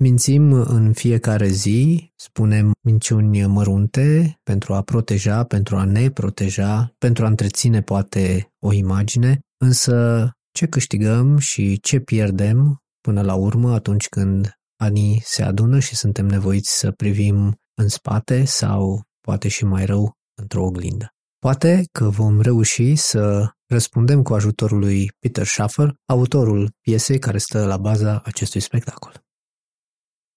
Mințim în fiecare zi, spunem minciuni mărunte pentru a proteja, pentru a ne proteja, pentru a întreține poate o imagine, însă ce câștigăm și ce pierdem până la urmă atunci când anii se adună și suntem nevoiți să privim în spate sau, poate și mai rău, într-o oglindă. Poate că vom reuși să răspundem cu ajutorul lui Peter Schaffer, autorul piesei care stă la baza acestui spectacol.